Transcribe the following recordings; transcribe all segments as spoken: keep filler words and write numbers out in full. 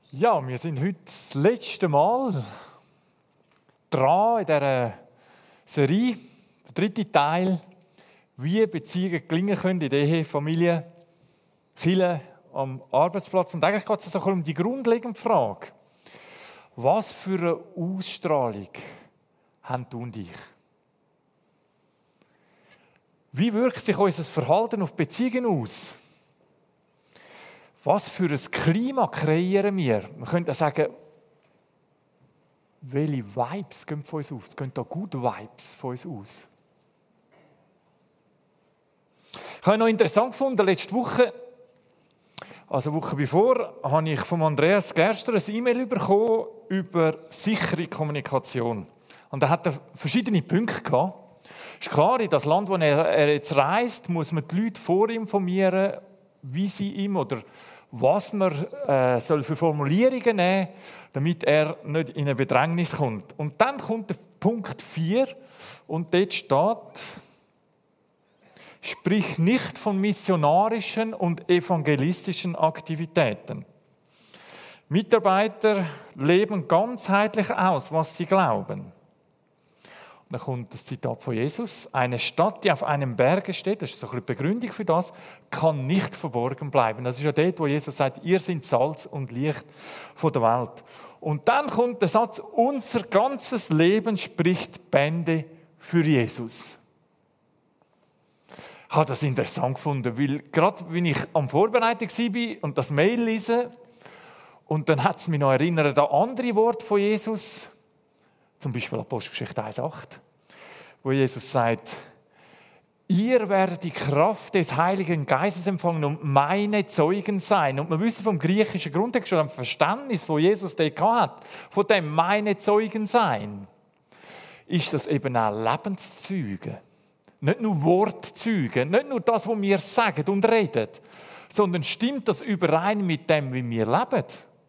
Ja, wir sind heute das letzte Mal dran in dieser Serie, der dritte Teil, wie Beziehungen gelingen können in der Ehe, Familie, Kirche, am Arbeitsplatz. Und eigentlich geht es also um die grundlegende Frage, was für eine Ausstrahlung haben du und ich? Wie wirkt sich unser Verhalten auf Beziehungen aus? Was für ein Klima kreieren wir? Man könnte sagen, welche Vibes gehen von uns aus? Es gehen da gute Vibes von uns aus. Ich habe noch interessant gefunden, letzte Woche, also eine Woche bevor, habe ich von Andreas Gerster ein E-Mail bekommen über sichere Kommunikation. Und er hatte verschiedene Punkte gehabt. Es ist klar, in das Land, wo er jetzt reist, muss man die Leute vorinformieren, wie sie ihm oder was man äh, soll für Formulierungen nehmen soll, damit er nicht in eine Bedrängnis kommt. Und dann kommt der Punkt vier und dort steht, sprich nicht von missionarischen und evangelistischen Aktivitäten. Mitarbeiter leben ganzheitlich aus, was sie glauben. Und dann kommt das Zitat von Jesus. Eine Stadt, die auf einem Berge steht, das ist so eine Begründung für das, kann nicht verborgen bleiben. Das ist ja dort, wo Jesus sagt, ihr seid Salz und Licht von der Welt. Und dann kommt der Satz, unser ganzes Leben spricht Bände für Jesus. Ich habe das interessant gefunden, weil gerade wenn ich am Vorbereiten war und das Mail lese, und dann hat es mich noch erinnert an andere Worte von Jesus, zum Beispiel Apostelgeschichte eins acht, wo Jesus sagt, ihr werdet die Kraft des Heiligen Geistes empfangen und meine Zeugen sein. Und wir wissen vom griechischen Grundtext schon, am Verständnis, wo Jesus dort hat, von dem meine Zeugen sein, ist das eben auch Lebenszeugen. Nicht nur Wortzeugen, nicht nur das, was wir sagen und reden, sondern stimmt das überein mit dem, wie wir leben?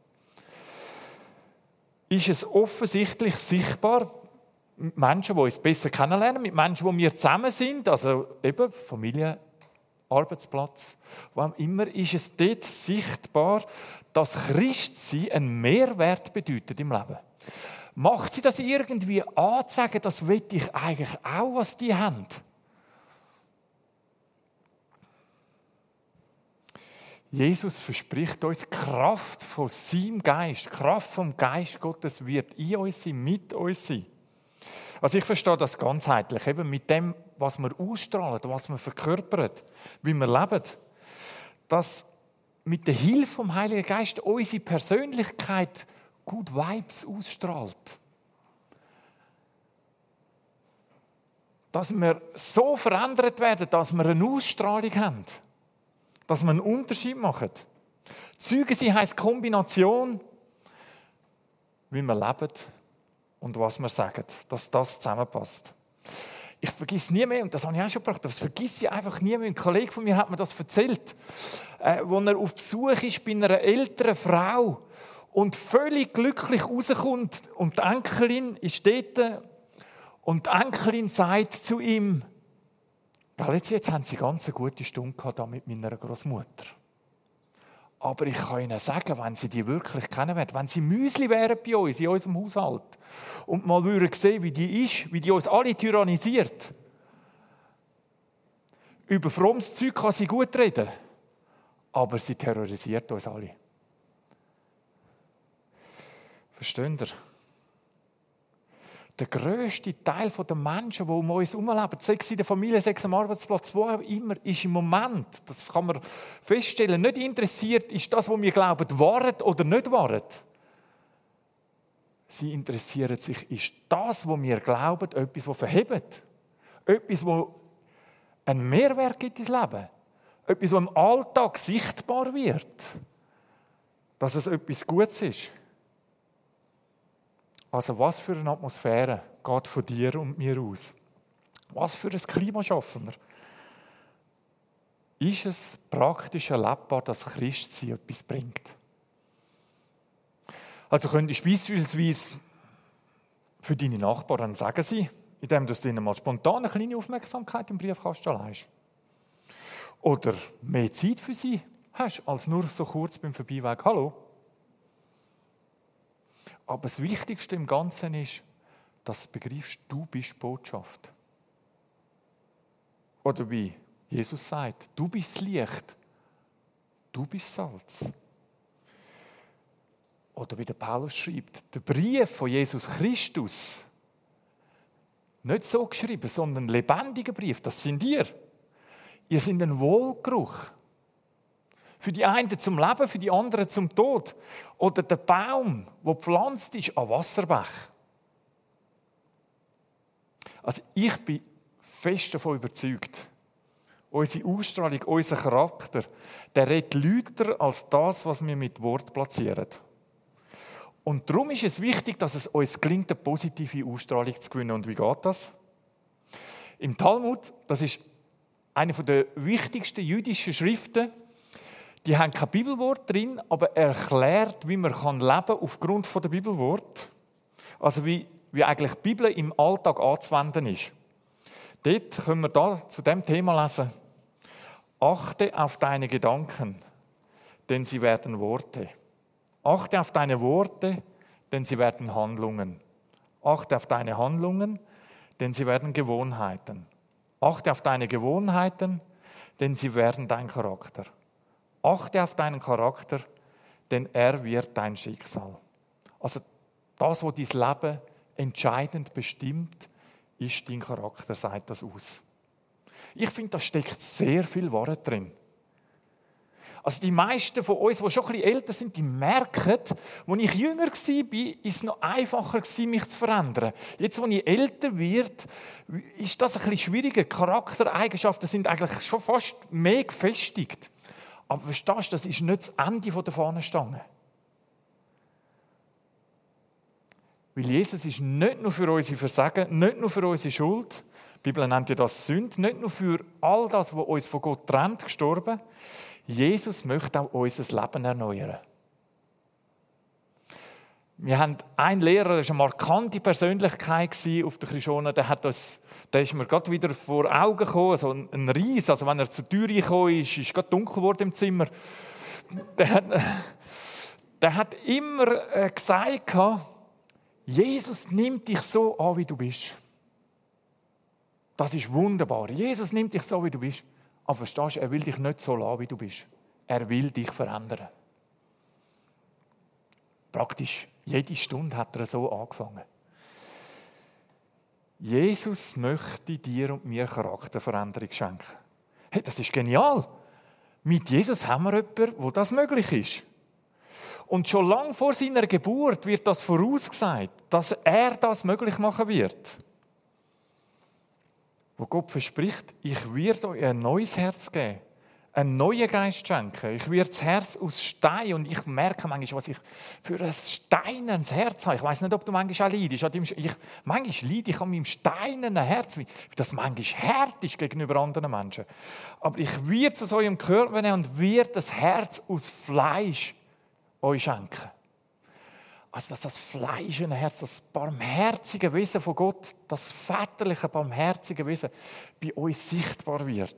Ist es offensichtlich sichtbar mit Menschen, die uns besser kennenlernen, mit Menschen, wo wir zusammen sind, also eben Familie, Arbeitsplatz, wo auch immer, ist es dort sichtbar, dass Christsein einen Mehrwert bedeutet im Leben. Macht sie das irgendwie anzeigen, das will ich eigentlich auch, was die haben? Jesus verspricht uns, Kraft von seinem Geist, Kraft vom Geist Gottes wird in uns sein, mit uns sein. Also ich verstehe das ganzheitlich, eben mit dem, was wir ausstrahlen, was wir verkörpern, wie wir leben, dass mit der Hilfe vom Heiligen Geist unsere Persönlichkeit gut Vibes ausstrahlt. Dass wir so verändert werden, dass wir eine Ausstrahlung haben. Dass wir einen Unterschied machen. Zeugen sein heisst Kombination, wie wir leben und was wir sagen, dass das zusammenpasst. Ich vergesse nie mehr, und das habe ich auch schon gebracht, das vergesse ich einfach nie mehr. Ein Kollege von mir hat mir das erzählt, äh, als er auf Besuch ist bei einer älteren Frau und völlig glücklich rauskommt und die Enkelin ist dort und die Enkelin sagt zu ihm, Jetzt, jetzt haben Sie eine ganz gute Stunde gehabt mit meiner Großmutter. Aber ich kann Ihnen sagen, wenn Sie die wirklich kennen werden, wenn Sie Müsli wären bei uns, in unserem Haushalt, und mal würden sehen, wie die ist, wie die uns alle tyrannisiert. Über frommes Zeug kann sie gut reden, aber sie terrorisiert uns alle. Versteht ihr? Der grösste Teil der Menschen, die um uns herumleben, sei es in der Familie, sei es am Arbeitsplatz, wo auch immer, ist im Moment, das kann man feststellen, nicht interessiert, ist das, was wir glauben, wahr oder nicht wahr. Sie interessieren sich, ist das, was wir glauben, etwas, das verhebt, etwas, das einen Mehrwert gibt ins Leben, etwas, was im Alltag sichtbar wird, dass es etwas Gutes ist. Also was für eine Atmosphäre geht von dir und mir aus? Was für ein Klima schaffen wir? Ist es praktisch erlebbar, dass Christsein etwas bringt? Also könntest du beispielsweise für deine Nachbarn sagen sie, indem du ihnen mal spontan eine kleine Aufmerksamkeit im Briefkasten leihst. Oder mehr Zeit für sie hast, als nur so kurz beim Vorbeiweg. Hallo. Aber das Wichtigste im Ganzen ist, dass du begreifst, du bist Botschaft. Oder wie Jesus sagt, du bist das Licht, du bist Salz. Oder wie der Paulus schreibt, der Brief von Jesus Christus, nicht so geschrieben, sondern ein lebendiger Brief, das sind ihr. Ihr seid ein Wohlgeruch. Für die einen zum Leben, für die anderen zum Tod. Oder der Baum, der gepflanzt ist an Wasserbach. Also ich bin fest davon überzeugt, unsere Ausstrahlung, unser Charakter, der redet lauter als das, was wir mit Wort platzieren. Und darum ist es wichtig, dass es uns gelingt, eine positive Ausstrahlung zu gewinnen. Und wie geht das? Im Talmud, das ist eine der wichtigsten jüdischen Schriften, die haben kein Bibelwort drin, aber erklärt, wie man leben kann aufgrund der Bibelwort. Also wie, wie eigentlich die Bibel im Alltag anzuwenden ist. Dort können wir da zu dem Thema lesen. Achte auf deine Gedanken, denn sie werden Worte. Achte auf deine Worte, denn sie werden Handlungen. Achte auf deine Handlungen, denn sie werden Gewohnheiten. Achte auf deine Gewohnheiten, denn sie werden dein Charakter. Achte auf deinen Charakter, denn er wird dein Schicksal. Also das, was dein Leben entscheidend bestimmt, ist dein Charakter, sagt das aus. Ich finde, da steckt sehr viel Wahrheit drin. Also die meisten von uns, die schon ein bisschen älter sind, die merken, als ich jünger war, war es noch einfacher, mich zu verändern. Jetzt, als ich älter werde, ist das ein bisschen schwieriger. Charaktereigenschaften sind eigentlich schon fast mehr gefestigt. Aber verstehst du, das ist nicht das Ende der Fahnenstange. Weil Jesus ist nicht nur für unsere Versagen, nicht nur für unsere Schuld, die Bibel nennt ja das Sünde, nicht nur für all das, was uns von Gott trennt, gestorben. Jesus möchte auch unser Leben erneuern. Wir haben einen Lehrer, der war eine markante Persönlichkeit auf der Krishona, der hat uns, der ist mir gerade wieder vor Augen gekommen, so ein Ries, also wenn er zur Tür gekommen ist, ist es gerade dunkel geworden im Zimmer. Der hat, der hat immer gesagt, Jesus nimmt dich so an, wie du bist. Das ist wunderbar. Jesus nimmt dich so, wie du bist. Aber verstehst du, er will dich nicht so lassen, wie du bist. Er will dich verändern. Praktisch jede Stunde hat er so angefangen. Jesus möchte dir und mir Charakterveränderung schenken. Hey, das ist genial. Mit Jesus haben wir jemanden, wo das möglich ist. Und schon lange vor seiner Geburt wird das vorausgesagt, dass er das möglich machen wird. Wo Gott verspricht, ich werde euch ein neues Herz geben, einen neuen Geist schenken. Ich werde das Herz aus Stein, und ich merke manchmal, was ich für ein steinernes Herz habe. Ich weiss nicht, ob du manchmal auch leidest. Ich, manchmal leide ich an meinem steinernen Herz, wie das manchmal hart ist gegenüber anderen Menschen. Aber ich werde es aus eurem Körper nehmen und werde das Herz aus Fleisch euch schenken. Also, dass das fleischende Herz, das barmherzige Wesen von Gott, das väterliche, barmherzige Wesen bei uns sichtbar wird.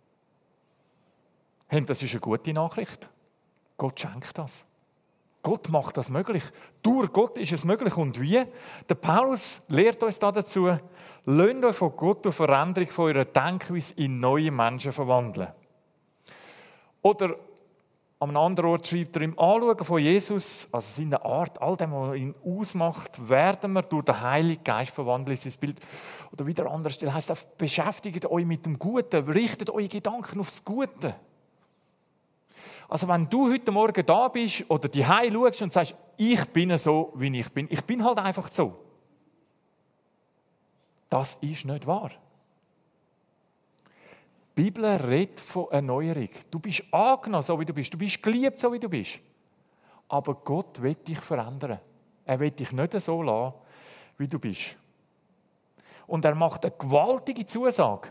Hey, das ist eine gute Nachricht. Gott schenkt das. Gott macht das möglich. Durch Gott ist es möglich. Und wie? Der Paulus lehrt uns dazu, lasst euch von Gott durch Veränderung von eurer Denkweise in neue Menschen verwandeln. Oder an einem anderen Ort schreibt er, im Anschauen von Jesus, also seiner Art, all dem, was ihn ausmacht, werden wir durch den Heiligen Geist verwandelt in sein Bild. Oder wieder an anderer Stelle heisst es, beschäftigt euch mit dem Guten, richtet eure Gedanken aufs Gute. Also wenn du heute Morgen da bist oder die Heim schaust und sagst, ich bin so, wie ich bin, ich bin halt einfach so. Das ist nicht wahr. Die Bibel redet von Erneuerung. Du bist angenommen, so wie du bist. Du bist geliebt, so wie du bist. Aber Gott will dich verändern. Er will dich nicht so lassen, wie du bist. Und er macht eine gewaltige Zusage.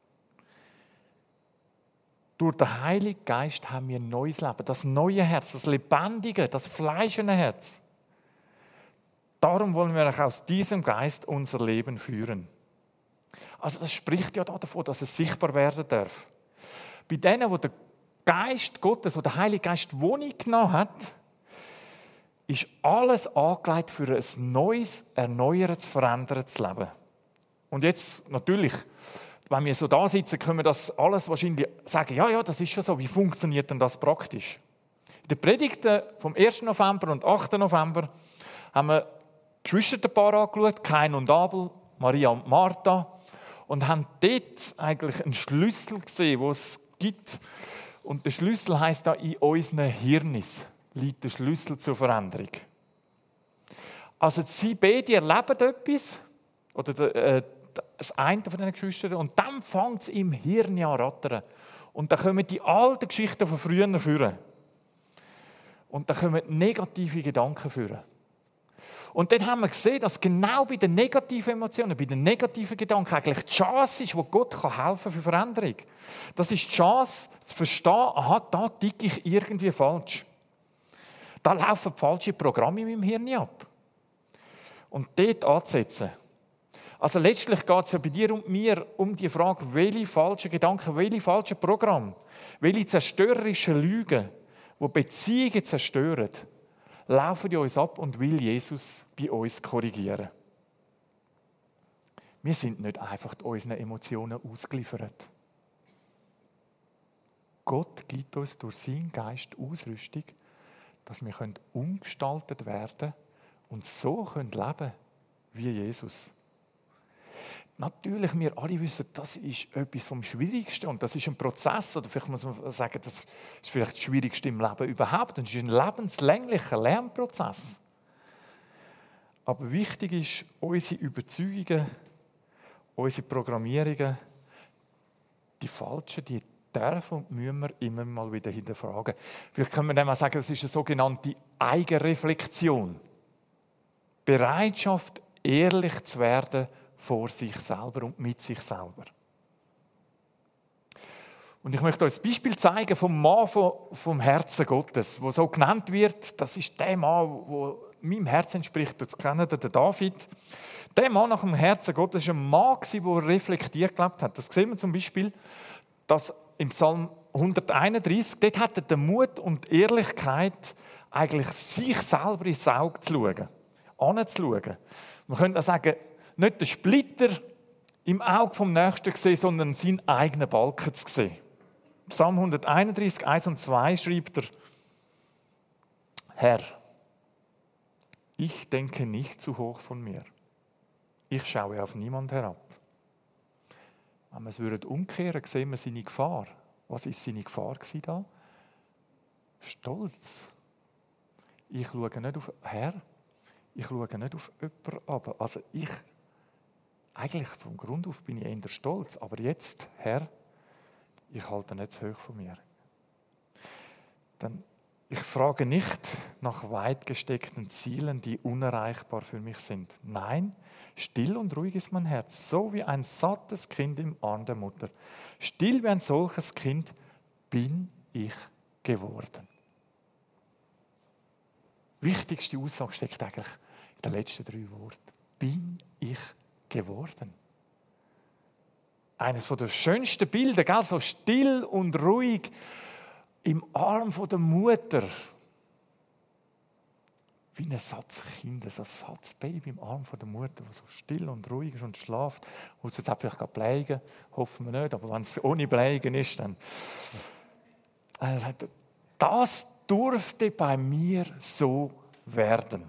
Durch den Heiligen Geist haben wir ein neues Leben. Das neue Herz, das lebendige, das fleischende Herz. Darum wollen wir auch aus diesem Geist unser Leben führen. Also das spricht ja davon, dass es sichtbar werden darf. Bei denen, wo der Geist Gottes, wo der Heilige Geist Wohnung genommen hat, ist alles angelegt für ein neues, erneuertes, verändertes Leben. Und jetzt natürlich, wenn wir so da sitzen, können wir das alles wahrscheinlich sagen, ja, ja, das ist schon so. Wie funktioniert denn das praktisch? In den Predigten vom ersten November und achten November haben wir Geschwisterpaar angeschaut, Kain und Abel, Maria und Martha, und haben dort eigentlich einen Schlüssel gesehen, den es gibt. Und der Schlüssel heisst da, in unseren Hirnis liegt der Schlüssel zur Veränderung. Also sie beide erleben etwas, oder der, äh, das eine von diesen Geschwistern, und dann fängt es im Hirn an zu rattern. Und dann kommen die alten Geschichten von früher führen. Und dann kommen negative Gedanken führen. Und dann haben wir gesehen, dass genau bei den negativen Emotionen, bei den negativen Gedanken eigentlich die Chance ist, wo Gott helfen kann für Veränderung. Das ist die Chance, zu verstehen, aha, da ticke ich irgendwie falsch. Da laufen falsche Programme in meinem Hirn ab. Und dort anzusetzen. Also letztlich geht es ja bei dir und mir um die Frage, welche falschen Gedanken, welche falschen Programme, welche zerstörerischen Lügen, die Beziehungen zerstören, laufen die uns ab und will Jesus bei uns korrigieren. Wir sind nicht einfach unseren Emotionen ausgeliefert. Gott gibt uns durch seinen Geist Ausrüstung, dass wir umgestaltet werden können und so leben können wie Jesus. Natürlich, wir alle wissen, das ist etwas vom Schwierigsten und das ist ein Prozess, oder vielleicht muss man sagen, das ist vielleicht das Schwierigste im Leben überhaupt und es ist ein lebenslänglicher Lernprozess. Aber wichtig ist, unsere Überzeugungen, unsere Programmierungen, die falschen, die dürfen und müssen wir immer mal wieder hinterfragen. Vielleicht können wir dann mal sagen, das ist eine sogenannte Eigenreflexion. Bereitschaft, ehrlich zu werden vor sich selber und mit sich selber. Und ich möchte euch ein Beispiel zeigen vom Mann vom Herzen Gottes, der so genannt wird. Das ist der Mann, der meinem Herzen entspricht. Das kennt ihr, der David. Der Mann nach dem Herzen Gottes war ein Mann, der reflektiert gelebt hat. Das sehen wir zum Beispiel, dass im Psalm hunderteinunddreißig, dort hat er den Mut und die Ehrlichkeit, eigentlich sich selber ins Auge zu schauen, anzuschauen. Man könnte auch sagen, nicht den Splitter im Auge vom Nächsten sehen, sondern seinen eigenen Balken zu sehen. Psalm hunderteinunddreißig, eins und zwei schreibt er: Herr, ich denke nicht zu hoch von mir. Ich schaue auf niemand herab. Wenn wir es umkehren würden, sehen wir seine Gefahr. Was war seine Gefahr da? Stolz. Ich schaue nicht auf Herr, ich schaue nicht auf jemanden ab. Also ich, eigentlich vom Grund auf bin ich eher stolz, aber jetzt, Herr, ich halte nicht zu hoch von mir. Dann, ich frage nicht nach weit gesteckten Zielen, die unerreichbar für mich sind. Nein, still und ruhig ist mein Herz, so wie ein sattes Kind im Arm der Mutter. Still wie ein solches Kind bin ich geworden. Die wichtigste Aussage steckt eigentlich in den letzten drei Worten. Bin ich geworden. Eines der schönsten Bilder, gell? So still und ruhig im Arm der Mutter. Wie ein Satzkind, so ein Satzbaby im Arm der Mutter, das so still und ruhig ist und schläft. Muss jetzt auch vielleicht bleiben, hoffen wir nicht, aber wenn es ohne Bleiben ist, dann... Das durfte bei mir so werden.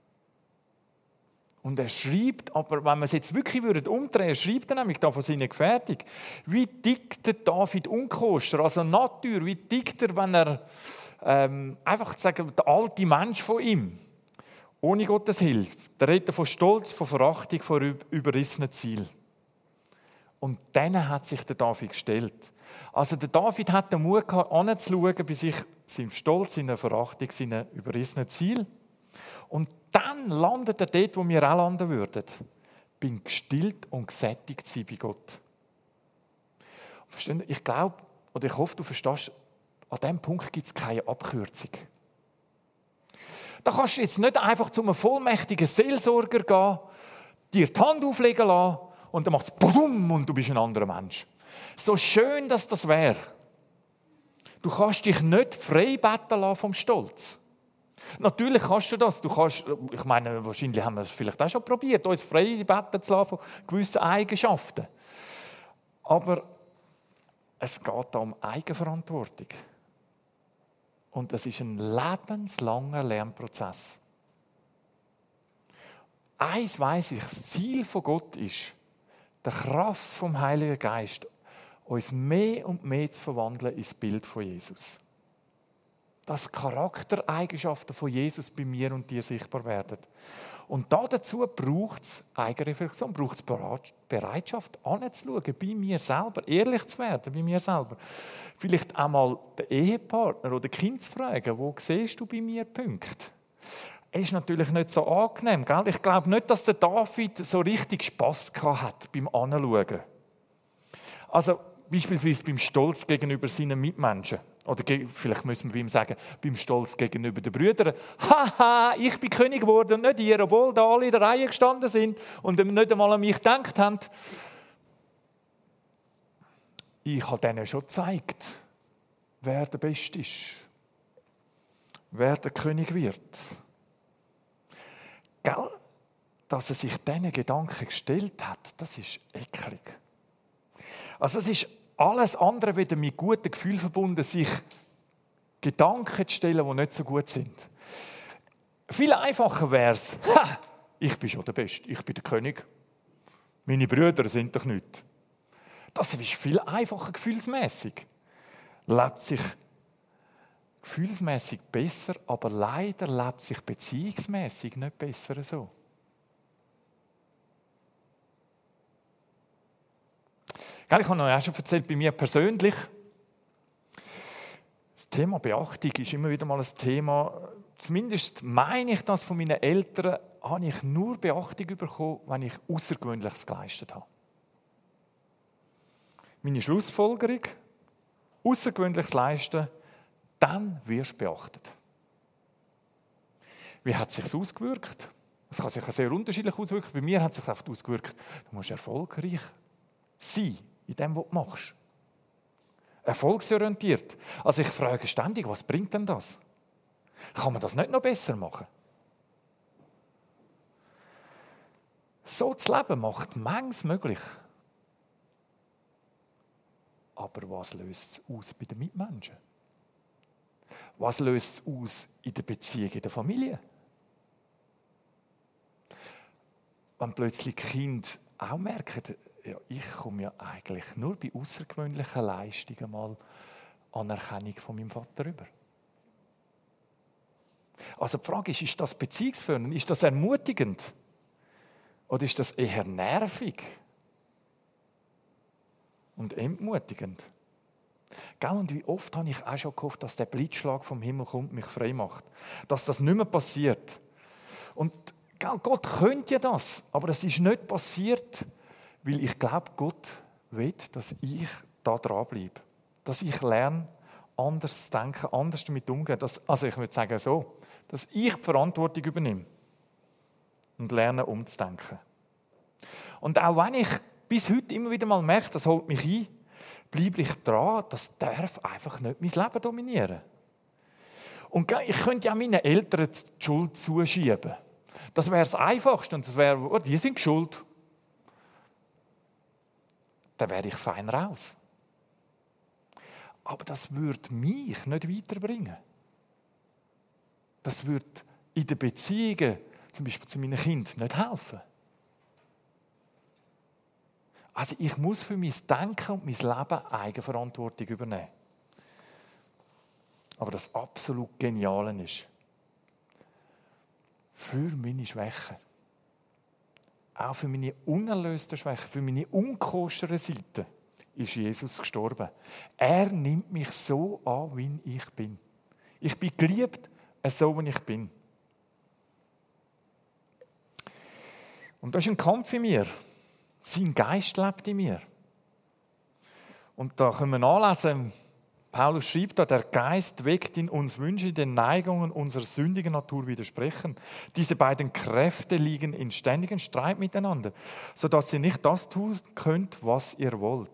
Und er schreibt, aber wenn man es jetzt wirklich umdrehen würde, schreibt er nämlich da von seiner Gefährtung, wie tickt der David unkoscher, also Natur, wie tickt er, wenn er ähm, einfach zu sagen, der alte Mensch von ihm, ohne Gottes Hilfe, der redet von Stolz, von Verachtung, von überrissenen Zielen. Und dann hat sich der David gestellt. Also der David hat den Mut gehabt, anzuschauen bei sich, seinem Stolz, seiner Verachtung, seinen überrissenen Zielen. Und dann landet er dort, wo wir auch landen würden. Bin gestillt und gesättigt sein bei Gott. Ich glaube, oder ich hoffe, du verstehst, an diesem Punkt gibt es keine Abkürzung. Da kannst du jetzt nicht einfach zu einem vollmächtigen Seelsorger gehen, dir die Hand auflegen lassen und dann macht es Budum und du bist ein anderer Mensch. So schön, dass das wäre. Du kannst dich nicht frei betteln lassen vom Stolz. Natürlich kannst du das. Du kannst, ich meine, wahrscheinlich haben wir es vielleicht auch schon probiert, uns frei beten zu lassen von gewissen Eigenschaften. Aber es geht da um Eigenverantwortung. Und es ist ein lebenslanger Lernprozess. Eins weiss ich, das Ziel von Gott ist, die Kraft vom Heiligen Geist, uns mehr und mehr zu verwandeln ins Bild von Jesus. Dass Charaktereigenschaften von Jesus bei mir und dir sichtbar werden. Und dazu braucht es Eigenreflexion, braucht es Bereitschaft, anzuschauen, bei mir selber, ehrlich zu werden, bei mir selber. Vielleicht einmal den Ehepartner oder Kind zu fragen, wo siehst du bei mir Punkte? Es ist natürlich nicht so angenehm, gell? Ich glaube nicht, dass der David so richtig Spass hat beim Anschauen. Also beispielsweise beim Stolz gegenüber seinen Mitmenschen. Oder vielleicht müssen wir bei ihm sagen, beim Stolz gegenüber den Brüdern. Haha, ich bin König geworden und nicht ihr, obwohl da alle in der Reihe gestanden sind und nicht einmal an mich gedacht haben. Ich habe denen schon gezeigt, wer der Beste ist. Wer der König wird. Gell? Dass er sich diesen Gedanken gestellt hat, das ist eklig. Also es ist alles andere wieder mit guten Gefühlen verbunden, sich Gedanken zu stellen, die nicht so gut sind. Viel einfacher wäre es, ich bin schon der Beste, ich bin der König. Meine Brüder sind doch nicht. Das ist viel einfacher gefühlsmäßig. Lebt sich gefühlsmäßig besser, aber leider lebt sich beziehungsmäßig nicht besser so. Ich habe euch auch schon erzählt, bei mir persönlich, das Thema Beachtung ist immer wieder mal ein Thema, zumindest meine ich das von meinen Eltern, habe ich nur Beachtung bekommen, wenn ich Außergewöhnliches geleistet habe. Meine Schlussfolgerung, Außergewöhnliches leisten, dann wirst du beachtet. Wie hat es sich ausgewirkt? Es kann sich sehr unterschiedlich auswirken. Bei mir hat es sich einfach ausgewirkt, du musst erfolgreich sein in dem, was du machst. Erfolgsorientiert. Also ich frage ständig, was bringt denn das? Kann man das nicht noch besser machen? So zu leben macht manches möglich. Aber was löst es aus bei den Mitmenschen? Was löst es aus in der Beziehung, in der Familie? Wenn plötzlich die Kinder auch merken, ja, ich komme ja eigentlich nur bei außergewöhnlichen Leistungen mal Anerkennung von meinem Vater über. Also die Frage ist, ist das beziehungsfördernd? Ist das ermutigend? Oder ist das eher nervig und entmutigend? Gell, und wie oft habe ich auch schon gehofft, dass der Blitzschlag vom Himmel kommt und mich frei macht. Dass das nicht mehr passiert. Und gell, Gott könnte ja das, aber es ist nicht passiert, weil ich glaube, Gott will, dass ich da dranbleibe. Dass ich lerne, anders zu denken, anders damit umzugehen. Dass, also ich würde sagen so, dass ich die Verantwortung übernehme und lerne, umzudenken. Und auch wenn ich bis heute immer wieder mal merke, das holt mich ein, bleibe ich dran, das darf einfach nicht mein Leben dominieren. Und ich könnte ja meinen Eltern die Schuld zuschieben. Das wäre das Einfachste und das wäre, oh, die sind schuld. Dann wäre ich fein raus. Aber das würde mich nicht weiterbringen. Das würde in den Beziehungen, zum Beispiel zu meinen Kindern, nicht helfen. Also ich muss für mein Denken und mein Leben Eigenverantwortung übernehmen. Aber das absolut Geniale ist, für meine Schwächen, auch für meine unerlösten Schwächen, für meine unkosteren Seiten, ist Jesus gestorben. Er nimmt mich so an, wie ich bin. Ich bin geliebt, so wie ich bin. Und das ist ein Kampf in mir. Sein Geist lebt in mir. Und da können wir nachlesen, Paulus schreibt da, der Geist weckt in uns Wünsche, die den Neigungen unserer sündigen Natur widersprechen. Diese beiden Kräfte liegen in ständigem Streit miteinander, sodass ihr nicht das tun könnt, was ihr wollt.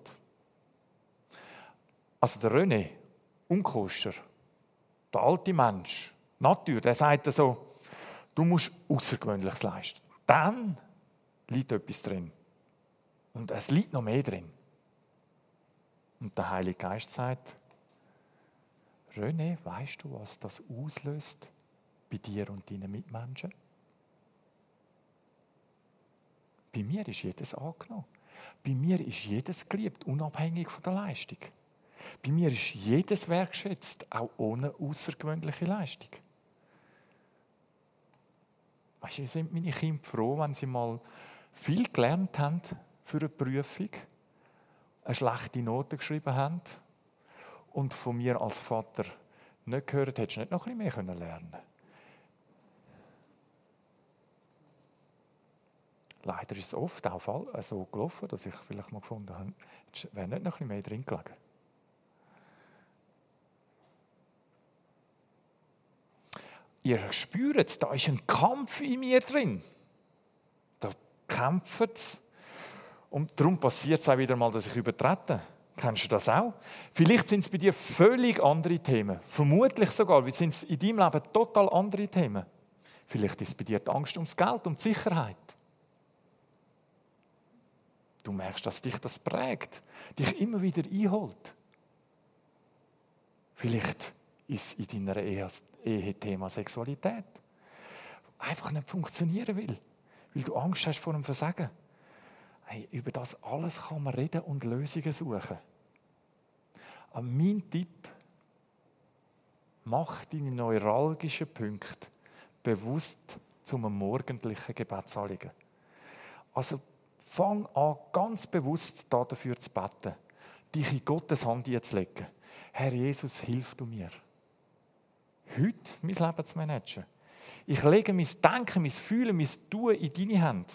Also der René, unkoscher, der alte Mensch, Natur, der sagt so, du musst Außergewöhnliches leisten. Dann liegt etwas drin. Und es liegt noch mehr drin. Und der Heilige Geist sagt, René, weißt du, was das auslöst bei dir und deinen Mitmenschen? Bei mir ist jedes angenommen. Bei mir ist jedes geliebt, unabhängig von der Leistung. Bei mir ist jedes wertschätzt, auch ohne außergewöhnliche Leistung. Weißt du, sind meine Kinder froh, wenn sie mal viel gelernt haben für eine Prüfung, eine schlechte Note geschrieben haben und von mir als Vater nicht gehört, hättest du nicht noch ein bisschen mehr lernen können. Leider ist es oft auch so gelaufen, dass ich vielleicht mal gefunden habe, es wäre nicht noch ein bisschen mehr drin gelegen. Ihr spürt, da ist ein Kampf in mir drin. Da kämpft es. Und darum passiert es auch wieder mal, dass ich übertrete. Kennst du das auch? Vielleicht sind es bei dir völlig andere Themen. Vermutlich sogar sind es in deinem Leben total andere Themen. Vielleicht ist es bei dir die Angst ums Geld, um die Sicherheit. Du merkst, dass dich das prägt, dich immer wieder einholt. Vielleicht ist es in deiner Ehe, Ehe Thema Sexualität. Einfach nicht funktionieren will, weil du Angst hast vor dem Versagen. Hey, über das alles kann man reden und Lösungen suchen. Aber mein Tipp, mach deine neuralgischen Punkte bewusst zum morgendlichen Gebetsanliegen. Also fang an, ganz bewusst dafür zu beten, dich in Gottes Hand zu legen. Herr Jesus, hilf du mir, heute mein Leben zu managen. Ich lege mein Denken, mein Fühlen, mein Tun in deine Hände.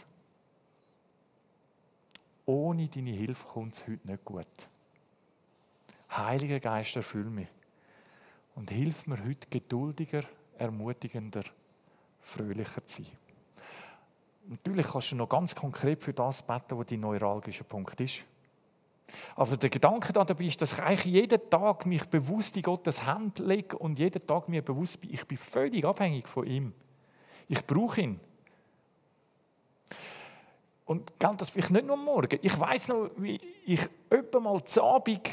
Ohne deine Hilfe kommt es heute nicht gut. Heiliger Geist, erfüll mich und hilf mir heute geduldiger, ermutigender, fröhlicher zu sein. Natürlich kannst du noch ganz konkret für das beten, was dein neuralgischer Punkt ist. Aber der Gedanke dabei ist, dass ich eigentlich jeden Tag mich bewusst in Gottes Hand lege und jeden Tag mir bewusst bin, ich bin völlig abhängig von ihm. Ich brauche ihn. Und gilt das vielleicht nicht nur am Morgen. Ich weiss noch, wie ich öppe mal zu Abend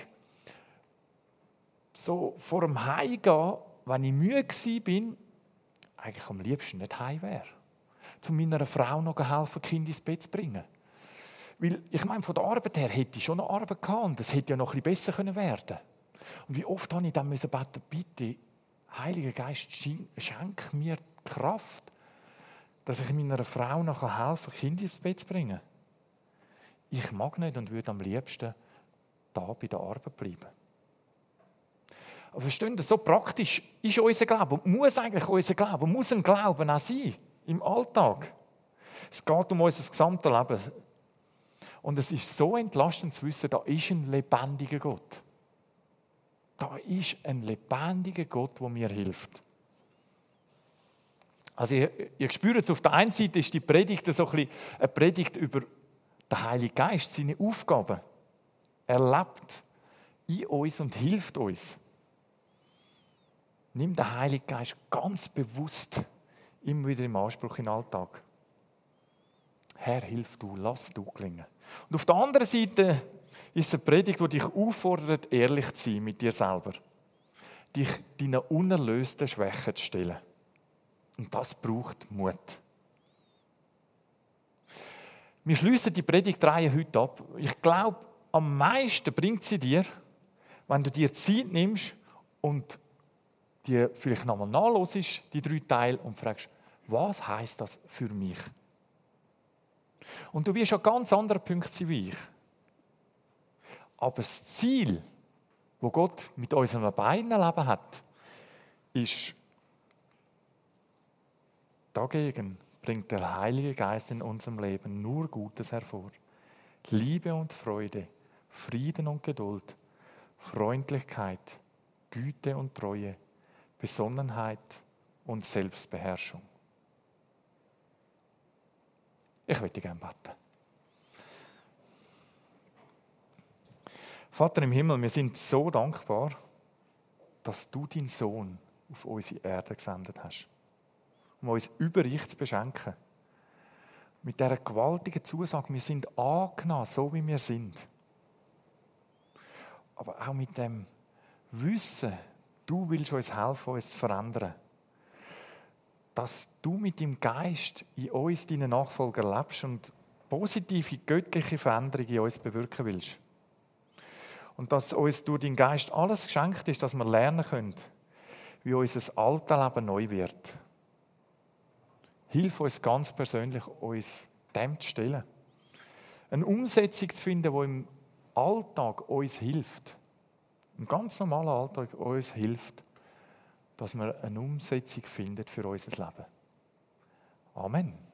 so vor dem Heimgehen, wenn ich müde war, eigentlich am liebsten nicht heim wäre. Zu meiner Frau noch helfen, Kind ins Bett zu bringen. Weil, ich meine, von der Arbeit her hätte ich schon eine Arbeit gehabt und es hätte ja noch ein bisschen besser werden können. Und wie oft habe ich dann beten, bitte, Heiliger Geist, schenk mir Kraft, dass ich meiner Frau noch helfen kann, Kind ins Bett zu bringen. Ich mag nicht und würde am liebsten da bei der Arbeit bleiben. Aber verstehen Sie, so praktisch ist unser Glaube und muss eigentlich unser Glaube, muss ein Glauben auch sein im Alltag. Es geht um unser gesamtes Leben. Und es ist so entlastend zu wissen, da ist ein lebendiger Gott. Da ist ein lebendiger Gott, der mir hilft. Also ihr, ihr spürt es, auf der einen Seite ist die Predigt so ein bisschen eine Predigt über den Heiligen Geist, seine Aufgaben. Er lebt in uns und hilft uns. Nimm den Heiligen Geist ganz bewusst immer wieder im Anspruch in den Alltag. Herr, hilf du, lass du gelingen. Und auf der anderen Seite ist es eine Predigt, die dich auffordert, ehrlich zu sein mit dir selber. Dich deinen unerlösten Schwächen zu stellen. Und das braucht Mut. Wir schliessen die Predigtreihe heute ab. Ich glaube, am meisten bringt sie dir, wenn du dir Zeit nimmst und dir vielleicht nochmal nachhörst, die drei Teile, und fragst, was heisst das für mich? Und du wirst an ganz anderen Punkten sein wie ich. Aber das Ziel, das Gott mit unserem beiden Leben hat, ist, dagegen bringt der Heilige Geist in unserem Leben nur Gutes hervor. Liebe und Freude, Frieden und Geduld, Freundlichkeit, Güte und Treue, Besonnenheit und Selbstbeherrschung. Ich möchte gerne beten. Vater im Himmel, wir sind so dankbar, dass du deinen Sohn auf unsere Erde gesendet hast. Um uns überreich zu beschenken. Mit dieser gewaltigen Zusage, wir sind angenommen, so wie wir sind. Aber auch mit dem Wissen, du willst uns helfen, uns zu verändern. Dass du mit deinem Geist in uns, deinen Nachfolger, lebst und positive, göttliche Veränderungen in uns bewirken willst. Und dass uns durch deinen Geist alles geschenkt ist, dass wir lernen können, wie unser altes Leben neu wird. Hilf uns ganz persönlich, uns dem zu stellen. Eine Umsetzung zu finden, die im Alltag uns hilft. Im ganz normalen Alltag uns hilft, dass wir eine Umsetzung finden für unser Leben. Amen.